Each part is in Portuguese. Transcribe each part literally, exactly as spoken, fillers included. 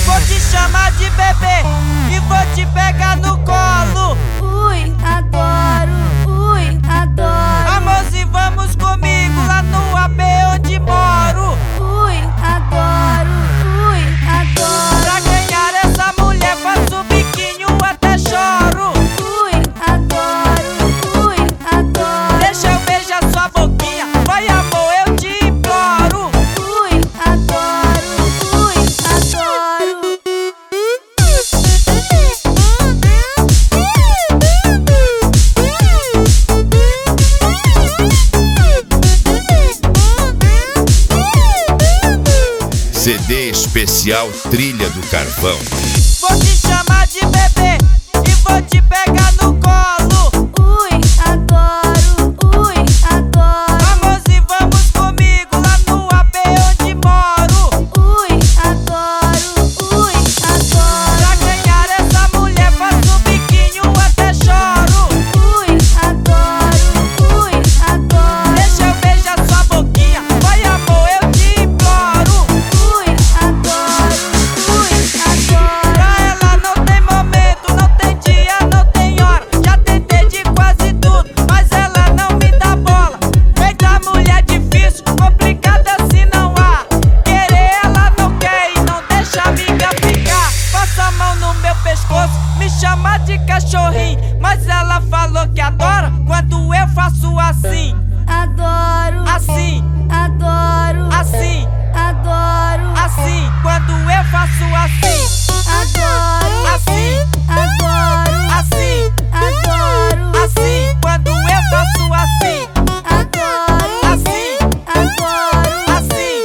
Vou te chamar de bebê e vou te pegar no colo. Ui, adoro, ui, adoro. Amorzinho, vamos comigo lá no A B onde moro. Ui, adoro, ui, adoro. Pra ganhar essa mulher faço biquinho até choro. Ui, adoro, ui, adoro. Deixa eu beijar sua boquinha, vai amor, eu te imploro. Ui, adoro, ui, adoro. C D especial Trilha do Carvão. Vou te chamar de bebê e vou te pegar no colo. Ui, adoro, ui, adoro. Amorzinho, vamos comigo lá no A B onde moro. Ui, adoro, ui, adoro. Pra ganhar essa mulher faço biquinho até choro. Ui, adoro, ui, adoro. Deixa eu beijar sua boquinha, vai amor, eu te imploro. Ui, adoro, ui, adoro. Pra ela não tem momento, não tem dia, não tem hora. Já tentei de quase tudo, mas ela não me dá bola. Feita mulher difícil, complicada assim não há. Querer ela não quer e não deixa a amiga ficar. Passa a mão no meu pescoço, me chama de cachorrinho, mas ela falou que adora quando eu faço assim, Adoro, assim, adoro, assim, adoro, assim. Quando eu faço assim, adoro, assim, adoro, assim, adoro, assim. Quando eu faço assim, adoro, assim, adoro, assim,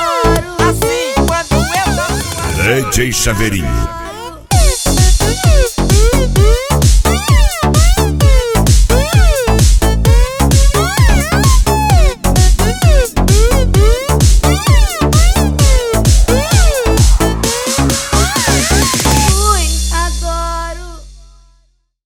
adoro. assim. Quando eu faço assim. D J Chaveirinho. Adoro.